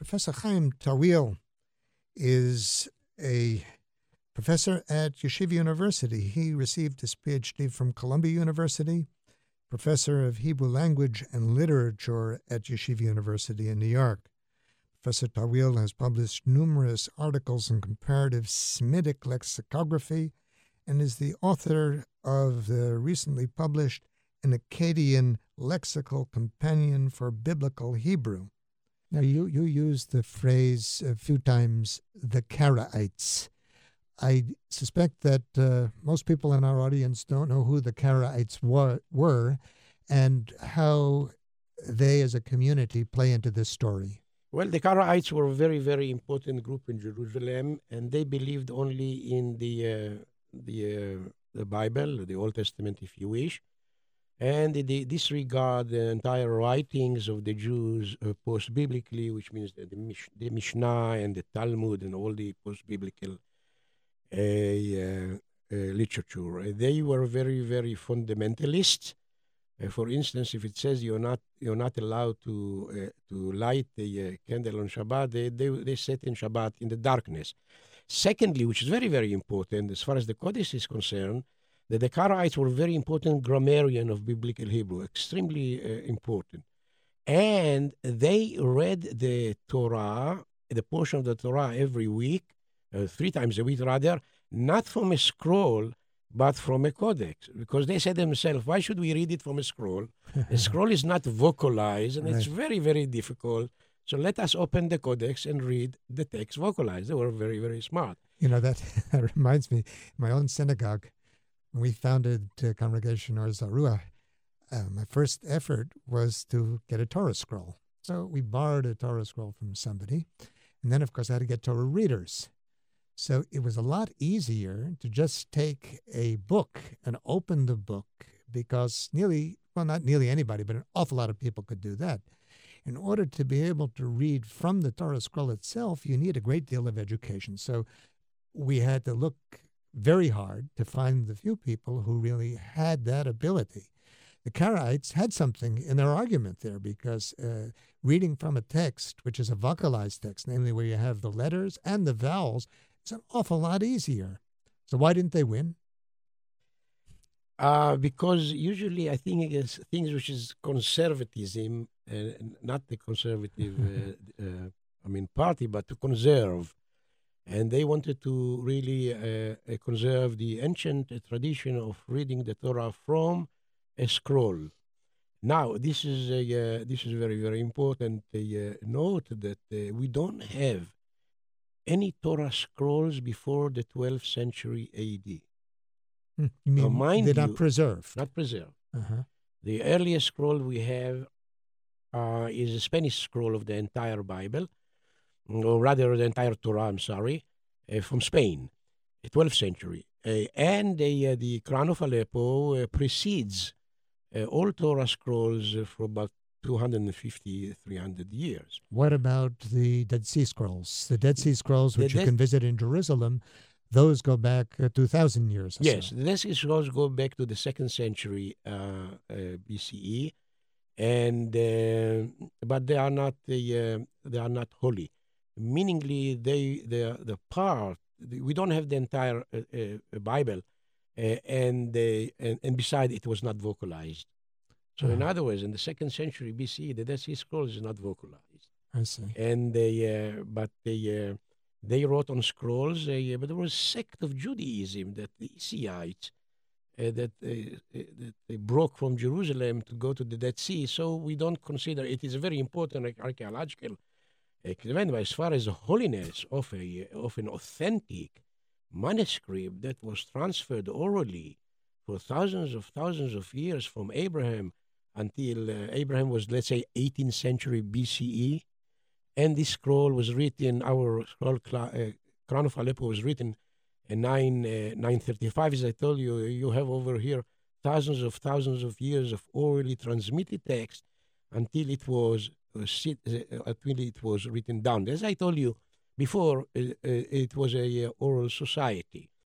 Professor Chaim Tawil is a professor at Yeshiva University. He received his PhD from Columbia University, professor of Hebrew language and literature at Yeshiva University in New York. Professor Tawil has published numerous articles in comparative Semitic lexicography and is the author of the recently published An Akkadian Lexical Companion for Biblical Hebrew. Now, you used the phrase a few times, the Karaites. I suspect that most people in our audience don't know who the Karaites were and how they as a community play into this story. Well, the Karaites were a very, very important group in Jerusalem, and they believed only in the Bible, the Old Testament, if you wish, and they disregard the entire writings of the Jews post-biblically, which means the Mishnah and the Talmud and all the post-biblical literature. They were very, very fundamentalist. For instance, if it says you're not allowed to light the candle on Shabbat, they set in Shabbat in the darkness. Secondly, which is very, very important as far as the Kodesh is concerned, that the Karaites were very important grammarian of biblical Hebrew, extremely important. And they read the Torah, the portion of the Torah every week, 3 times a week rather, not from a scroll, but from a codex. Because they said themselves, why should we read it from a scroll? A scroll is not vocalized, and it's very, very difficult. So let us open the codex and read the text vocalized. They were very, very smart. You know, that reminds me, my own synagogue, when we founded Congregation Or Zarua, my first effort was to get a Torah scroll. So we borrowed a Torah scroll from somebody. And then, of course, I had to get Torah readers. So it was a lot easier to just take a book and open the book because not nearly anybody, but an awful lot of people could do that. In order to be able to read from the Torah scroll itself, you need a great deal of education. So we had to look very hard to find the few people who really had that ability. The Karaites had something in their argument there because reading from a text, which is a vocalized text, namely where you have the letters and the vowels, is an awful lot easier. So why didn't they win? Because usually I think it's things which is conservatism, not the conservative party, but to conserve. And they wanted to really conserve the ancient tradition of reading the Torah from a scroll. Now, this is very, very important. Note that we don't have any Torah scrolls before the 12th century A.D. You mean they're not preserved? Not preserved. Uh-huh. The earliest scroll we have is a Spanish scroll of the entire Bible, or rather the entire Torah, I'm sorry, from Spain, the 12th century. And the Crown of Aleppo precedes all Torah scrolls for about 250, 300 years. What about the Dead Sea Scrolls? The Dead Sea Scrolls, which you can visit in Jerusalem, those go back 2,000 years or yes, so. the Dead Sea Scrolls go back to the 2nd century BCE, and but they are not holy. Meaningly, we don't have the entire Bible, and besides, it was not vocalized. So, in other words, in the 2nd century BCE, the Dead Sea Scrolls is not vocalized. I see. And they wrote on scrolls, but there was a sect of Judaism, that the Esseyites, that they broke from Jerusalem to go to the Dead Sea. So we don't consider it is a very important archaeological event. But as far as the holiness of an authentic manuscript that was transferred orally for thousands of years from Abraham until Abraham was, let's say, 18th century BCE, and this scroll was written, our scroll, Crown of Aleppo, was written in 935. As I told you, you have over here thousands of years of orally transmitted text until it was written down. As I told you before, it was a oral society.